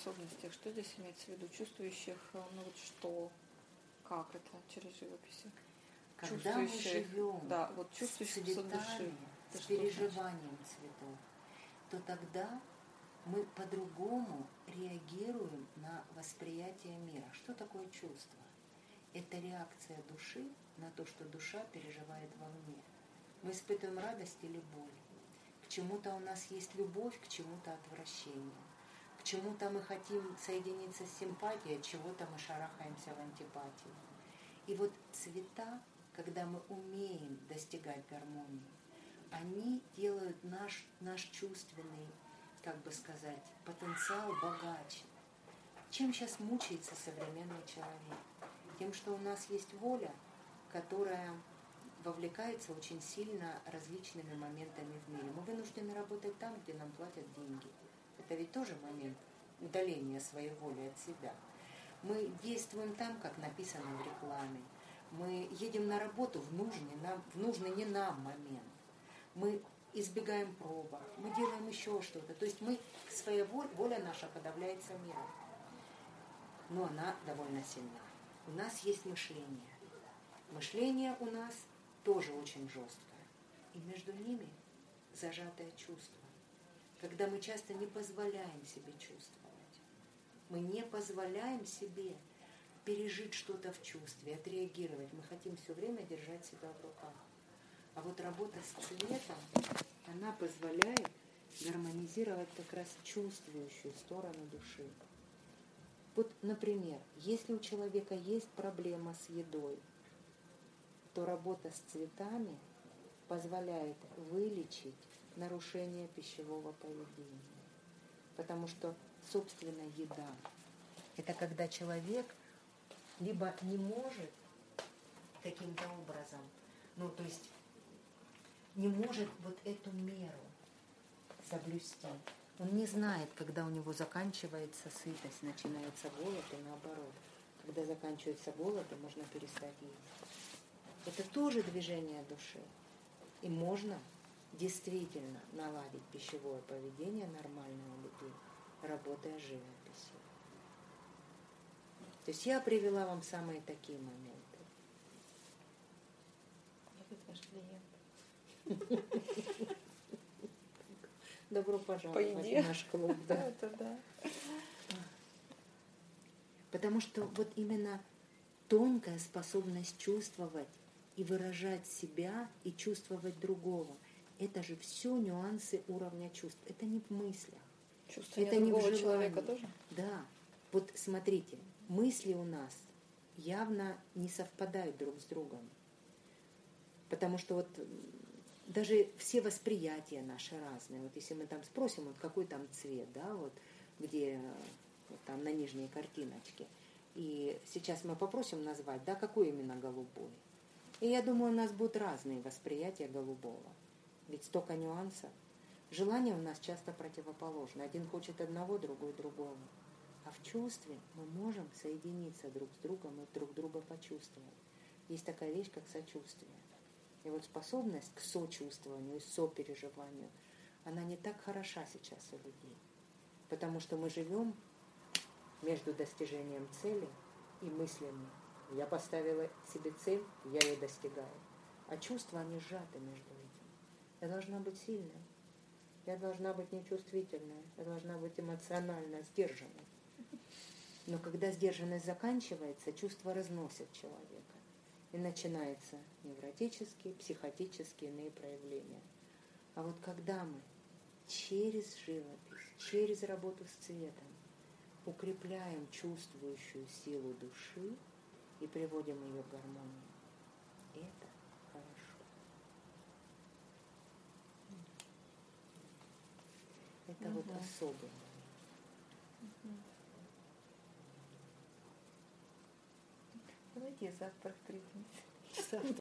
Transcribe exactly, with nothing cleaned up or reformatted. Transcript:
способностях, что здесь имеется в виду? Чувствующих, ну вот что, как это через живописи? Когда мы живем да, вот с цветами, с переживанием цветов, то тогда мы по-другому реагируем на восприятие мира. Что такое чувство? Это реакция души на то, что душа переживает вовне. Мы испытываем радость или боль. К чему-то у нас есть любовь, к чему-то отвращение. К чему-то мы хотим соединиться с симпатией, от чего-то мы шарахаемся в антипатию. И вот цвета, когда мы умеем достигать гармонии, они делают наш, наш чувственный, как бы сказать, потенциал богаче. Чем сейчас мучается современный человек? Тем, что у нас есть воля, которая вовлекается очень сильно различными моментами в мире. Мы вынуждены работать там, где нам платят деньги. Это ведь тоже момент удаления своей воли от себя. Мы действуем там, как написано в рекламе. Мы едем на работу в нужный, нам, в нужный не нам момент. Мы избегаем пробок, мы делаем еще что-то. То есть мы, своя воля, воля наша подавляется миром. Но она довольно сильна. У нас есть мышление. Мышление у нас тоже очень жесткое. И между ними зажатое чувство. Когда мы часто не позволяем себе чувствовать. Мы не позволяем себе пережить что-то в чувстве, отреагировать. Мы хотим все время держать себя в руках. А вот работа с цветом, она позволяет гармонизировать как раз чувствующую сторону души. Вот, например, если у человека есть проблема с едой, то работа с цветами позволяет вылечить нарушение пищевого поведения. Потому что, собственно, еда – это когда человек либо не может каким-то образом, ну, то есть не может вот эту меру соблюсти. Он не знает, когда у него заканчивается сытость, начинается голод, и наоборот. Когда заканчивается голод, то можно перестать есть. Это тоже движение души. И можно действительно наладить пищевое поведение нормального у людей, работая с живописью. То есть я привела вам самые такие моменты. Я ваш клиент. Добро пожаловать в наш клуб. Да. Это да. Потому что вот именно тонкая способность чувствовать и выражать себя, и чувствовать другого, это же все нюансы уровня чувств. Это не в мыслях. Чувствование это другого не в желании. Человека тоже? Да. Вот смотрите, мысли у нас явно не совпадают друг с другом. Потому что вот даже все восприятия наши разные. Вот если мы там спросим, вот какой там цвет, да, вот где вот там на нижней картиночке, и сейчас мы попросим назвать, да, какой именно голубой. И я думаю, у нас будут разные восприятия голубого. Ведь столько нюансов. Желания у нас часто противоположны. Один хочет одного, другой другого. А в чувстве мы можем соединиться друг с другом и друг друга почувствовать. Есть такая вещь, как сочувствие. И вот способность к сочувствованию и сопереживанию, она не так хороша сейчас у людей. Потому что мы живем между достижением цели и мыслями. Я поставила себе цель, я ее достигаю. А чувства, они сжаты между этим. Я должна быть сильной. Я должна быть нечувствительной. Я должна быть эмоционально сдержанной. Но когда сдержанность заканчивается, чувства разносят человека. И начинаются невротические, психотические иные проявления. А вот когда мы через живопись, через работу с цветом укрепляем чувствующую силу души и приводим ее к гармонии, это хорошо. Это угу. вот особый момент. Угу. Давайте завтра встретимся.